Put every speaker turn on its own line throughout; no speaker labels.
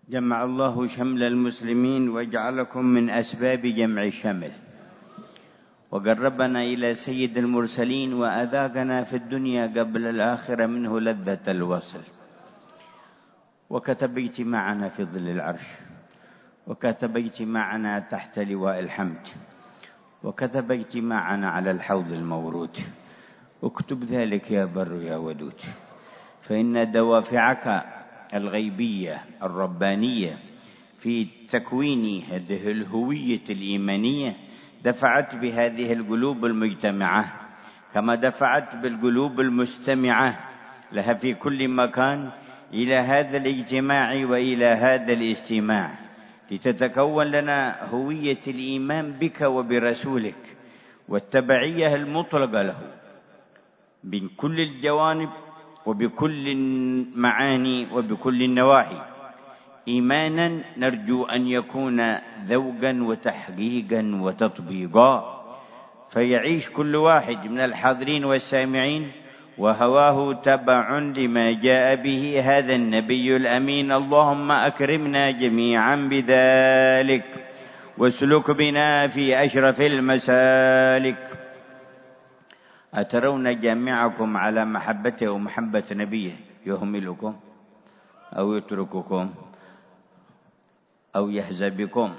جمع الله شمل المسلمين وجعلكم من أسباب جمع الشمل، وقربنا إلى سيد المرسلين وأذاقنا في الدنيا قبل الآخرة منه لذة الوصل، وكتب اجتماعنا في ظل العرش، وكتب اجتماعنا تحت لواء الحمد، وكتب اجتماعنا على الحوض المورود. اكتب ذلك يا بر يا ودود، فإن دوافعك الغيبية الربانية في تكوين هذه الهوية الإيمانية دفعت بهذه القلوب المجتمعة، كما دفعت بالقلوب المستمعة لها في كل مكان إلى هذا الاجتماع وإلى هذا الاستماع، لتتكون لنا هوية الإيمان بك وبرسولك والتبعية المطلقة له من كل الجوانب وبكل المعاني وبكل النواحي، إيمانا نرجو أن يكون ذوقا وتحقيقا وتطبيقا، فيعيش كل واحد من الحاضرين والسامعين وهواه تبع لما جاء به هذا النبي الأمين. اللهم أكرمنا جميعا بذلك واسلك بنا في أشرف المسالك. أترون جامعكم على محبته ومحبة نبيه يهملكم أو يترككم أو يهزأ بكم؟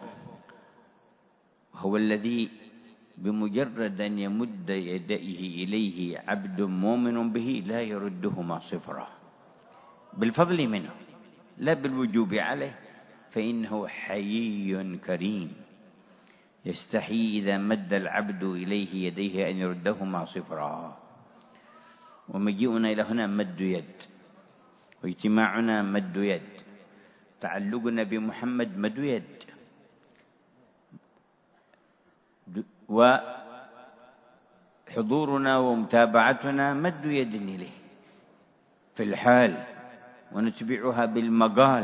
هو الذي بمجرد أن يمد يديه إليه عبد مؤمن به لا يردهما صفرا، بالفضل منه لا بالوجوب عليه، فإنه حيي كريم يستحيي إذا مد العبد إليه يديه أن يردهما صفرا. ومجيئنا إلى هنا مد يد، واجتماعنا مد يد، تعلقنا بمحمد مد يد، وحضورنا ومتابعتنا مد يد إليه في الحال، ونتبعها بالمقال.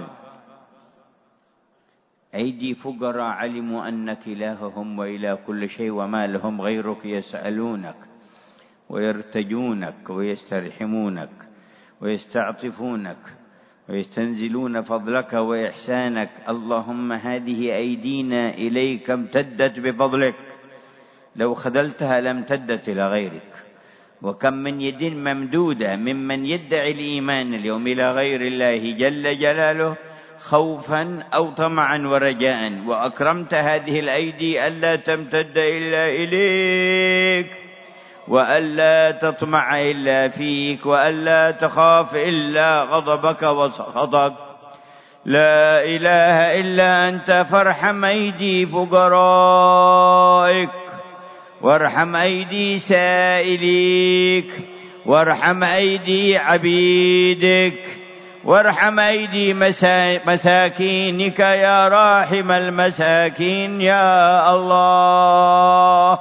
أيدي فقراء علموا أنك إلههم وإله كل شيء وما لهم غيرك، يسألونك ويرتجونك ويسترحمونك ويستعطفونك ويستنزلون فضلك وإحسانك. اللهم هذه أيدينا إليك امتدت بفضلك، لو خذلتها لم تدت إلى غيرك. وكم من يد ممدودة ممن يدعي الإيمان اليوم إلى غير الله جل جلاله خوفا أو طمعا ورجاء، وأكرمت هذه الأيدي ألا تمتد إلا إليك، وألا تطمع إلا فيك، وألا تخاف إلا غضبك وسخطك. لا إله إلا أنت، فارحم أيدي فقرائك، وارحم أيدي سائليك، وارحم أيدي عبيدك، وارحم أيدي مساكينك يا راحم المساكين يا الله.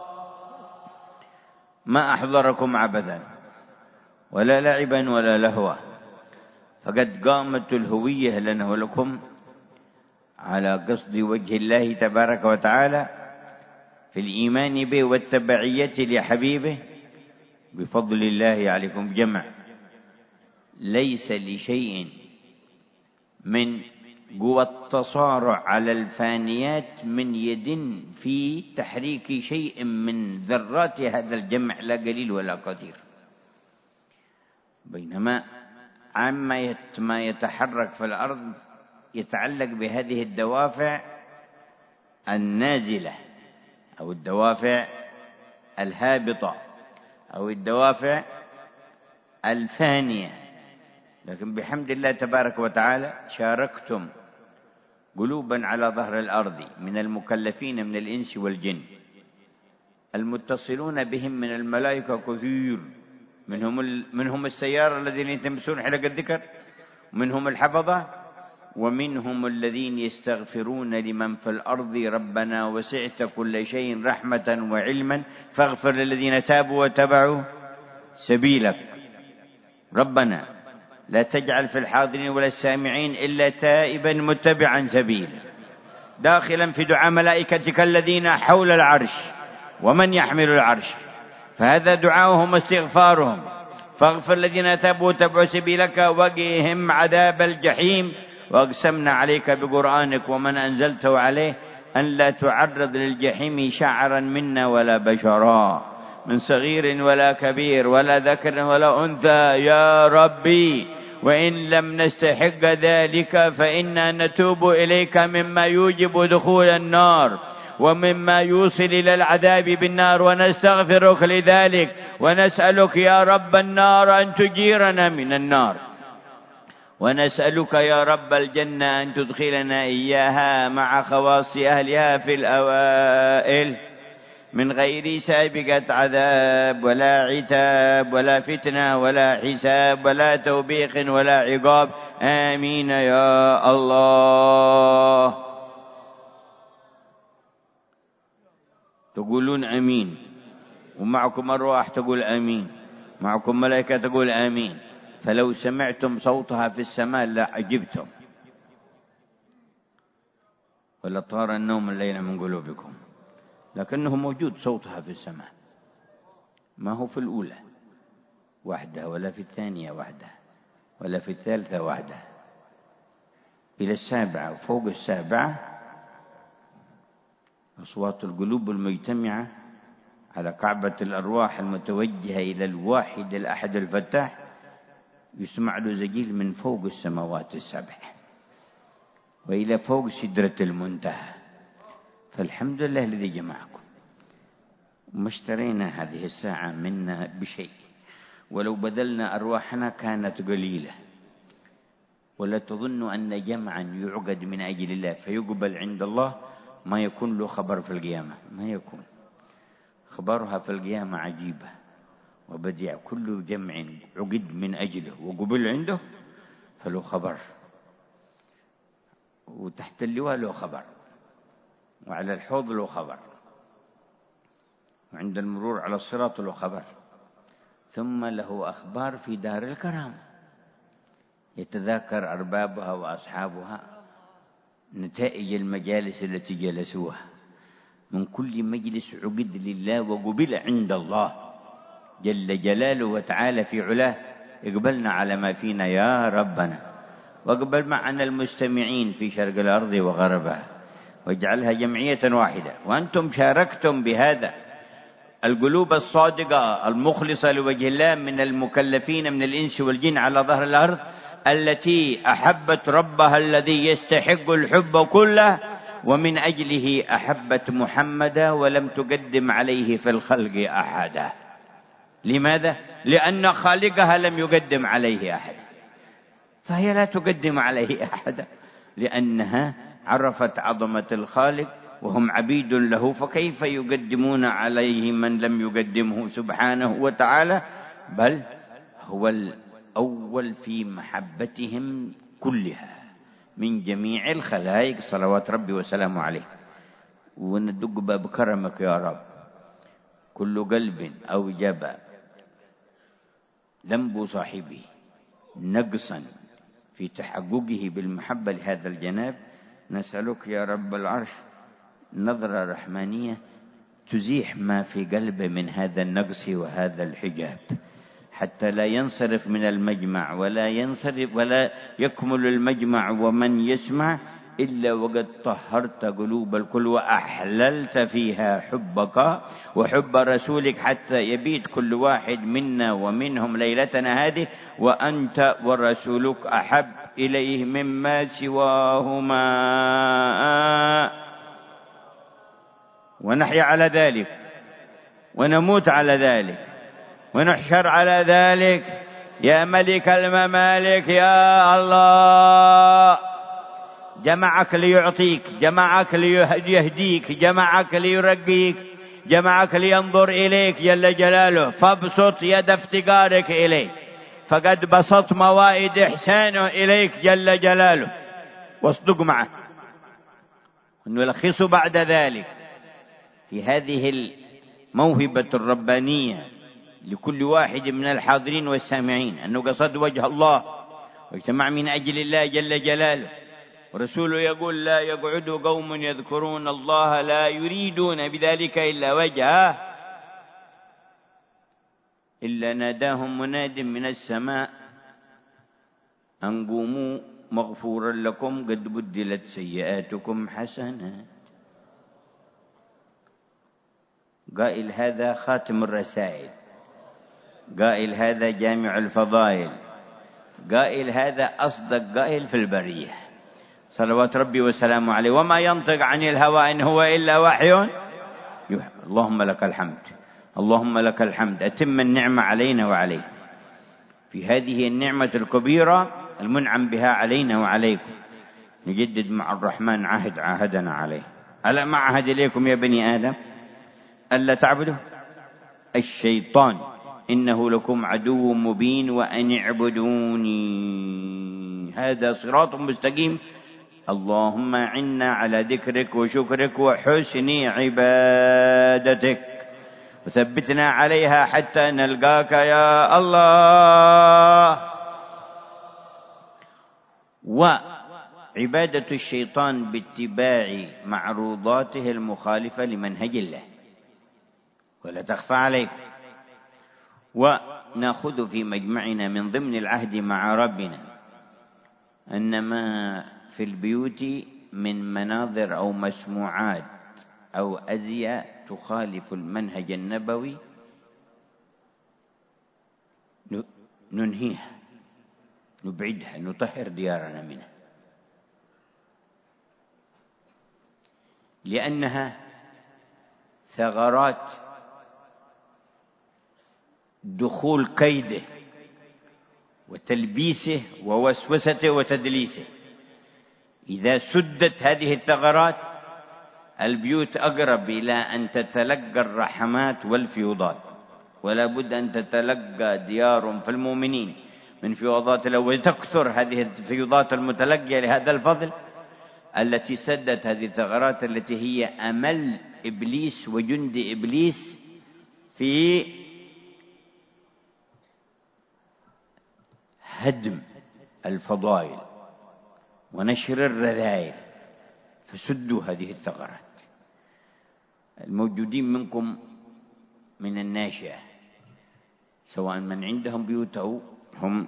ما أحضركم عبثا ولا لعبا ولا لهوا، فقد قامت الهوية لنا ولكم على قصد وجه الله تبارك وتعالى في الإيمان به والتبعية لحبيبه بفضل الله عليكم جمع. ليس لشيء من قوى التصارع على الفانيات من يد في تحريك شيء من ذرات هذا الجمع، لا قليل ولا كثير. بينما عما ما يتحرك في الأرض يتعلق بهذه الدوافع النازلة أو الدوافع الهابطة أو الدوافع الفانية، لكن بحمد الله تبارك وتعالى شاركتم قلوبا على ظهر الأرض من المكلفين من الإنس والجن، المتصلون بهم من الملائكة كثير، منهم السيارة الذين يتمسون حلق الذكر، ومنهم الحفظة، ومنهم الذين يستغفرون لمن في الأرض ربنا وسعت كل شيء رحمة وعلما فاغفر للذين تابوا واتبعوا سبيلك. ربنا لا تجعل في الحاضرين ولا السامعين إلا تائبا متبعا سبيلا، داخلا في دعاء ملائكتك الذين حول العرش ومن يحمل العرش، فهذا دعاؤهم واستغفارهم. فاغفر الذين تابوا واتبعوا سبيلك وقهم عذاب الجحيم وأقسمنا عليك بقرآنك ومن أنزلته عليه أن لا تعرض للجحيم شعرا منا ولا بشرا من صغير ولا كبير ولا ذكر ولا أنثى يا ربي، وإن لم نستحق ذلك فإنا نتوب إليك مما يوجب دخول النار ومما يوصل إلى العذاب بالنار، ونستغفرك لذلك، ونسألك يا رب النار أن تجيرنا من النار، ونسألك يا رب الجنة أن تدخلنا إياها مع خواص أهلها في الأوائل من غير سابقة عذاب ولا عتاب ولا فتنة ولا حساب ولا توبيخ ولا عقاب. آمين يا الله. تقولون آمين، ومعكم أرواح تقول آمين، معكم ملائكة تقول آمين، فلو سمعتم صوتها في السماء لعجبتم، ولطار النوم الليل من قلوبكم، لكنه موجود صوتها في السماء، ما هو في الأولى وحدها ولا في الثانية وحدها ولا في الثالثة وحدها، إلى السابعة وفوق السابعة أصوات القلوب المجتمعة على كعبة الأرواح المتوجهة إلى الواحد الأحد الفتاح، يسمع له زجيل من فوق السماوات السبع وإلى فوق سدرة المنتهى. فالحمد لله الذي جمعكم، ما اشترينا هذه الساعة منا بشيء، ولو بذلنا أرواحنا كانت قليلة. ولا تظن أن جمعا يعقد من أجل الله فيقبل عند الله ما يكون له خبر في القيامة، ما يكون خبرها في القيامة عجيبة وبديع. كل جمع عقد من أجله وقبل عنده فله خبر، وتحت اللواء له خبر، وعلى الحوض له خبر، وعند المرور على الصراط له خبر، ثم له أخبار في دار الكرام يتذاكر أربابها وأصحابها نتائج المجالس التي جلسوها. من كل مجلس عقد لله وقبل عند الله جل جلاله وتعالى في علاه. اقبلنا على ما فينا يا ربنا، واقبل معنا المستمعين في شرق الأرض وغربها، واجعلها جمعية واحدة. وأنتم شاركتم بهذا القلوب الصادقة المخلصة لوجه الله من المكلفين من الإنس والجن على ظهر الأرض، التي أحبت ربها الذي يستحق الحب كله، ومن أجله أحبت محمدا ولم تقدم عليه في الخلق أحدا. لماذا؟ لأن خالقها لم يقدم عليه أحدا، فهي لا تقدم عليه أحدا، لأنها عرفت عظمة الخالق وهم عبيد له، فكيف يقدمون عليه من لم يقدمه سبحانه وتعالى؟ بل هو الأول في محبتهم كلها من جميع الخلائق صلوات ربي وسلامه عليه. وندق باب كرمك يا رب، كل قلب أوجب ذنب صاحبه نقصا في تحققه بالمحبة لهذا الجناب، نسألك يا رب العرش نظرة رحمانية تزيح ما في قلبه من هذا النقص وهذا الحجاب، حتى لا ينصرف من المجمع ولا ينصرف ولا يكمل المجمع ومن يسمع إلا وقد طهرت قلوب الكل وأحللت فيها حبك وحب رسولك، حتى يبيت كل واحد منا ومنهم ليلتنا هذه وأنت ورسولك أحب إليه مما سواهما، ونحيا على ذلك ونموت على ذلك ونحشر على ذلك يا ملك الممالك يا الله. جمعك ليعطيك، جمعك ليهديك، جمعك ليرقيك، جمعك لينظر إليك جل جلاله، فابسط يد افتقارك إليه، فقد بسط موائد إحسانه إليك جل جلاله، واصدق معه. ونلخص بعد ذلك في هذه الموهبة الربانية لكل واحد من الحاضرين والسامعين أنه قصد وجه الله واجتمع من أجل الله جل جلاله، ورسوله يقول لا يقعد قوم يذكرون الله لا يريدون بذلك إلا وجهه إلا ناداهم مناد من السماء أن قوموا مغفورا لكم قد بدلت سيئاتكم حسنات. قائل هذا خاتم الرسائل، قائل هذا جامع الفضائل، قائل هذا أصدق قائل في البرية صلوات ربي وسلامه عليه. وما ينطق عن الهوى إن هو إلا وحي يوحى. اللهم لك الحمد، اللهم لك الحمد. أتم النعمة علينا وعليه في هذه النعمة الكبيرة المنعم بها علينا وعليكم. نجدد مع الرحمن عهد عاهدنا عليه. ألا ما عهد إليكم يا بني آدم ألا تعبدوا الشيطان إنه لكم عدو مبين وأن اعبدوني هذا صراط مستقيم. اللهم أعنا على ذكرك وشكرك وحسن عبادتك وثبتنا عليها حتى نلقاك يا الله. وعبادة الشيطان باتباع معروضاته المخالفة لمنهج الله ولا تخفى عليكم. ونأخذ في مجمعنا من ضمن العهد مع ربنا أن ما في البيوت من مناظر أو مسموعات أو أزياء تخالف المنهج النبوي ننهيها، نبعدها، نطهر ديارنا منها، لأنها ثغرات دخول كيده وتلبيسه ووسوسته وتدليسه. إذا سدت هذه الثغرات البيوت أقرب إلى أن تتلقى الرحمات والفيوضات. ولا بد أن تتلقى ديار في المؤمنين من فيوضات الله، وتكثر هذه الفيوضات المتلقية لهذا الفضل التي سدت هذه الثغرات التي هي أمل إبليس وجند إبليس في هدم الفضائل ونشر الرذائل. فسدوا هذه الثغرات. الموجودين منكم من الناشئة سواء من عندهم بيوت أو هم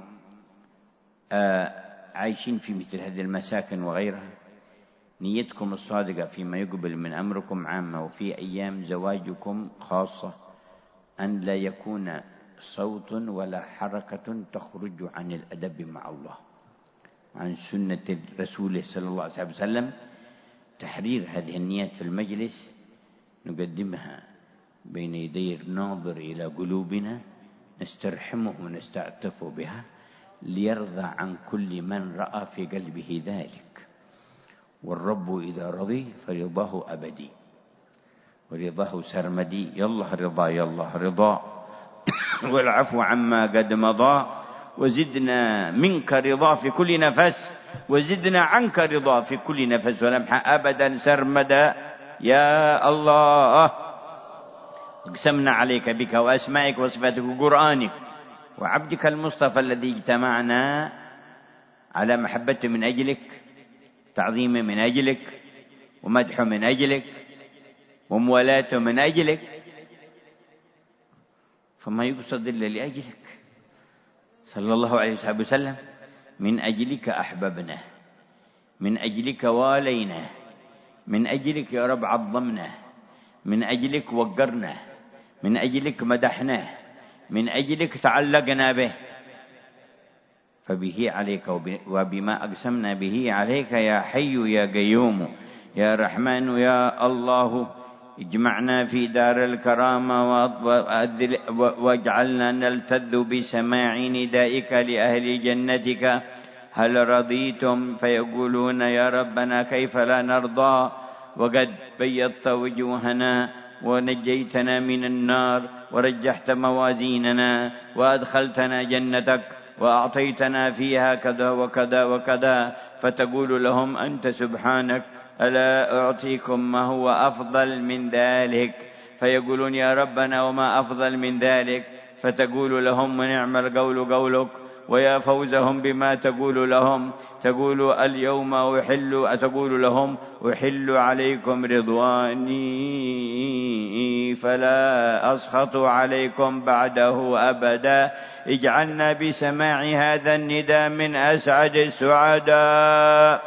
عايشين في مثل هذه المساكن وغيرها، نيتكم الصادقة فيما يقبل من أمركم عامة وفي أيام زواجكم خاصة أن لا يكون صوت ولا حركة تخرج عن الأدب مع الله عن سنة رسوله صلى الله عليه وسلم. تحرير هذه النيات في المجلس نقدمها بين يدي الناظر إلى قلوبنا، نسترحمه ونستعطف بها ليرضى عن كل من رأى في قلبه ذلك. والرب إذا رضي فرضاه أبدي ورضاه سرمدي. يالله رضا، يالله رضا، والعفو عما قد مضى، وزدنا منك رضا في كل نفس، وزدنا عنك رضا في كل نفس ولمحة أبدا سرمدا يا الله. اقسمنا عليك بك وأسمائك وصفاتك وقرآنك وعبدك المصطفى الذي اجتمعنا على محبته من أجلك، تعظيمه من أجلك، ومدحه من أجلك، وموالاته من أجلك، فما يقصد إلا لأجلك صلى الله عليه وسلم. من أجلك أحببنا، من أجلك والينا، من أجلك يا رب عظمنا، من أجلك وقرنا، من أجلك مدحناه، من أجلك تعلقنا به. فبه عليك وبما أقسمنا به عليك يا حي يا قيوم يا رحمن يا الله اجمعنا في دار الكرامة واجعلنا نلتذ بسماع ندائك لأهل جنتك. هل رضيتم؟ فيقولون يا ربنا كيف لا نرضى وقد بيضت وجوهنا ونجيتنا من النار ورجحت موازيننا وأدخلتنا جنتك وأعطيتنا فيها كذا وكذا وكذا. فتقول لهم أنت سبحانك ألا أعطيكم ما هو أفضل من ذلك؟ فيقولون يا ربنا وما أفضل من ذلك؟ فتقول لهم ونعم القول قولك. ويا فوزهم بما تقول لهم، تقول اليوم تقول لهم أحل عليكم رضواني مني فلا أسخط عليكم بعده أبدا. اجعلنا بسماع هذا النداء من أسعد السعداء،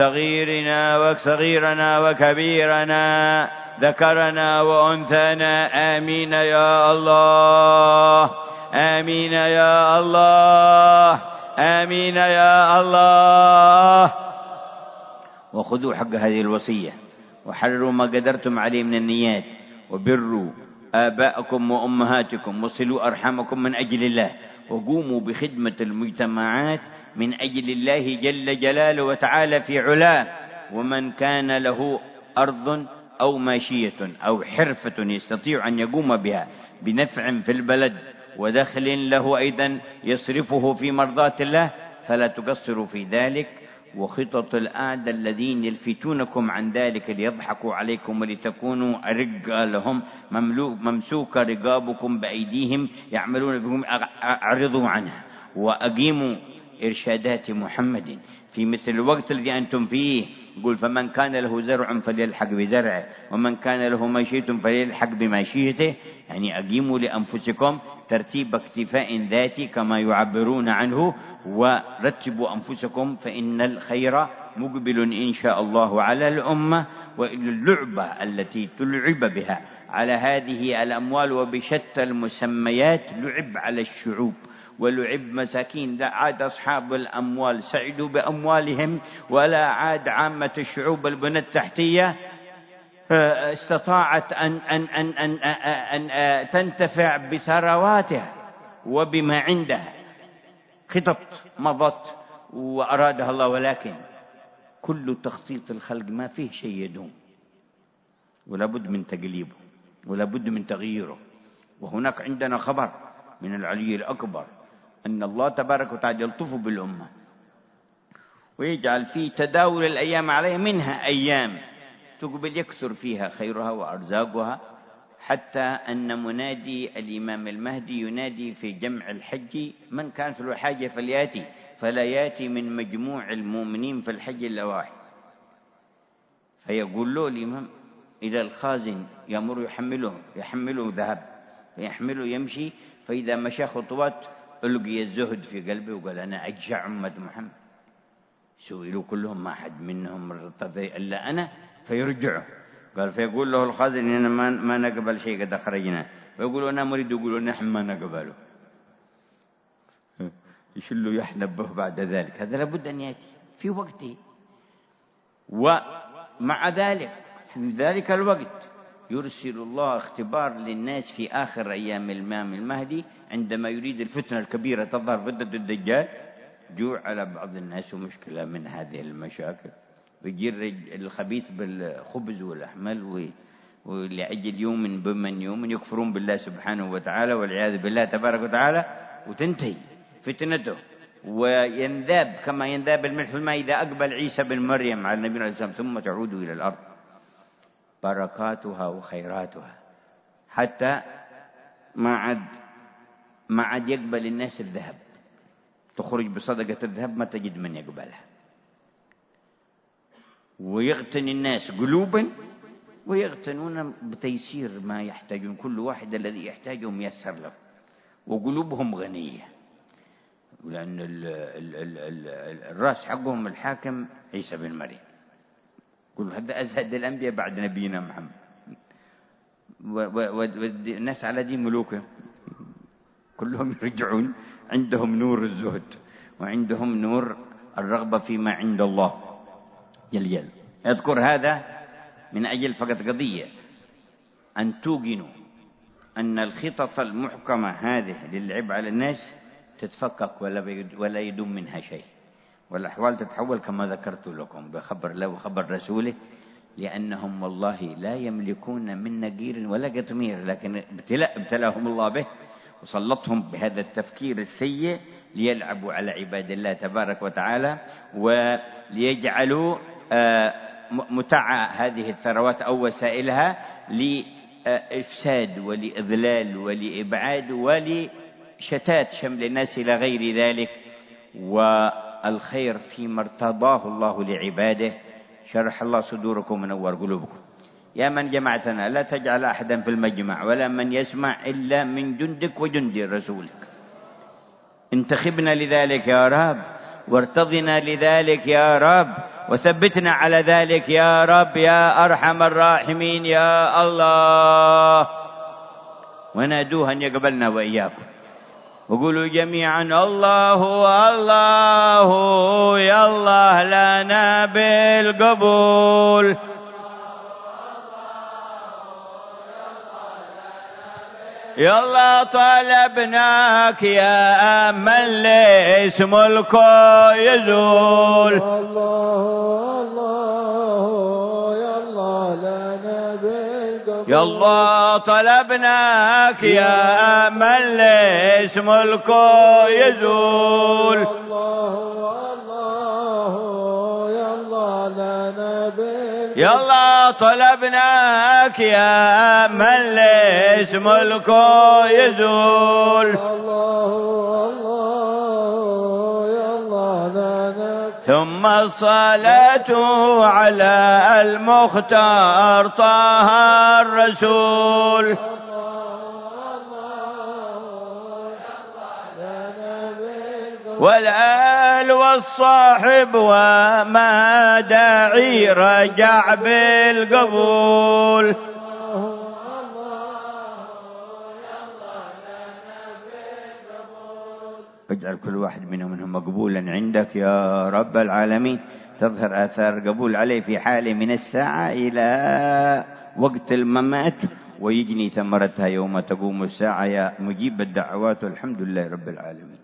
صغيرنا وكبيرنا، ذكرنا وأنثانا. آمين يا الله، آمين يا الله، آمين يا الله. وخذوا حق هذه الوصية، وحرروا ما قدرتم عليه من النيات، وبروا آباءكم وأمهاتكم، وصلوا أرحامكم من أجل الله، وقوموا بخدمة المجتمعات من أجل الله جل جلاله وتعالى في علاه. ومن كان له أرض أو ماشية أو حرفة يستطيع أن يقوم بها بنفع في البلد ودخل له أيضا يصرفه في مرضاة الله فلا تقصروا في ذلك. وخطط الأعداء الذين يلفتونكم عن ذلك ليضحكوا عليكم ولتكونوا رجالهم ممسوكة رقابكم بأيديهم يعملون بكم، أعرضوا عنها وأقيموا إرشادات محمد في مثل الوقت الذي أنتم فيه. يقول فمن كان له زرع فليلحق بزرعه، ومن كان له ماشية فليلحق بماشيته. يعني أقيموا لأنفسكم ترتيب اكتفاء ذاتي كما يعبرون عنه، ورتبوا أنفسكم فإن الخير مقبل إن شاء الله على الأمة. وإن اللعبة التي تلعب بها على هذه الأموال وبشتى المسميات لعب على الشعوب ولعب مساكين. لا عاد أصحاب الأموال سعدوا بأموالهم، ولا عاد عامة الشعوب البنى التحتية استطاعت أن تنتفع بثرواتها وبما عندها. خطط مضت وأرادها الله، ولكن كل تخطيط الخلق ما فيه شيء يدوم، ولا بد من تقليبه ولا بد من تغييره. وهناك عندنا خبر من العلي الأكبر أن الله تبارك وتعالى يلطف بالأمة ويجعل في تداول الأيام عليها، منها أيام تقبل يكثر فيها خيرها وأرزاقها، حتى أن منادي الإمام المهدي ينادي في جمع الحج من كان في حاجة فلياتي، فلا ياتي من مجموع المؤمنين في الحج إلا واحد. فيقول له الإمام إذا الخازن يأمر يحمله ذهب فيحمله يمشي، فإذا مشى خطوات ألقي الزهد في قلبه وقال أنا أجشع أمة محمد. سئلوا كلهم ما أحد منهم ارتضي إلا أنا، فيرجعه. قال فيقول له الخازن أنا ما نقبل شيء قد أخرجنا، ويقول أنا مريد، يقولوا نحن ما نقبله، يشلوا يحنب به بعد ذلك. هذا لابد أن يأتي في وقته. ومع ذلك في ذلك الوقت يرسل الله اختبار للناس في آخر أيام الإمام المهدي، عندما يريد الفتنة الكبيرة تظهر فتنة الدجال، جوع على بعض الناس ومشكلة من هذه المشاكل، ويجي الخبيث بالخبز والأحمال ولأجل يوم بمن يوم يكفرون بالله سبحانه وتعالى والعياذ بالله تبارك وتعالى، وتنتهي فتنته وينذاب كما ينذاب الملح في الماء إذا أقبل عيسى بن مريم على النبي عليه الصلاة والسلام، ثم تعود إلى الأرض بركاتها وخيراتها، حتى ما عاد يقبل الناس الذهب. تخرج بصدقة الذهب ما تجد من يقبلها، ويغتني الناس قلوبا ويغتنون بتيسير ما يحتاجون، كل واحد الذي يحتاجه ميسر له، وقلوبهم غنية، لأن الرأس حقهم الحاكم عيسى بن مريم. قل هذا أزهد الأنبياء بعد نبينا محمد، والناس على دين ملوكه كلهم يرجعون، عندهم نور الزهد وعندهم نور الرغبة فيما عند الله جل جلاله. أذكر هذا من أجل فقط قضية أن توقنوا أن الخطط المحكمة هذه للعب على الناس تتفكك ولا يدوم منها شيء، والأحوال تتحول كما ذكرت لكم بخبر الله وخبر رسوله، لأنهم والله لا يملكون من نقير ولا قطمير، لكن ابتلاهم الله به وسلطهم بهذا التفكير السيء ليلعبوا على عباد الله تبارك وتعالى، وليجعلوا متع هذه الثروات أو وسائلها لإفساد ولإذلال ولإبعاد ولشتات شمل الناس إلى غير ذلك. والخير فيما ارتضاه الله لعباده. شرح الله صدوركم ونور قلوبكم. يا من جمعتنا لا تجعل أحدا في المجمع ولا من يسمع إلا من جندك وجند رسولك. انتخبنا لذلك يا رب، وارتضنا لذلك يا رب، وثبتنا على ذلك يا رب يا أرحم الراحمين يا الله. ونادوه أن يقبلنا وإياكم، وقولوا جميعا الله الله يا الله لنا بالقبول. يا الله طلبناك يا من ليس ملكه يزول. يا الله طلبناك يا من ليس ملكه يزول. يا الله طلبناك يا من ليس ملكه يزول. ثم الصلاة على المختار طه الرسول. والآل والصاحب وما داعي رجع بالقبول. اجعل كل واحد منهم مقبولا عندك يا رب العالمين. تظهر آثار قبول عليه في حاله من الساعة إلى وقت الممات، ويجني ثمرتها يوم تقوم الساعة يا مجيب الدعوات. والحمد لله رب العالمين.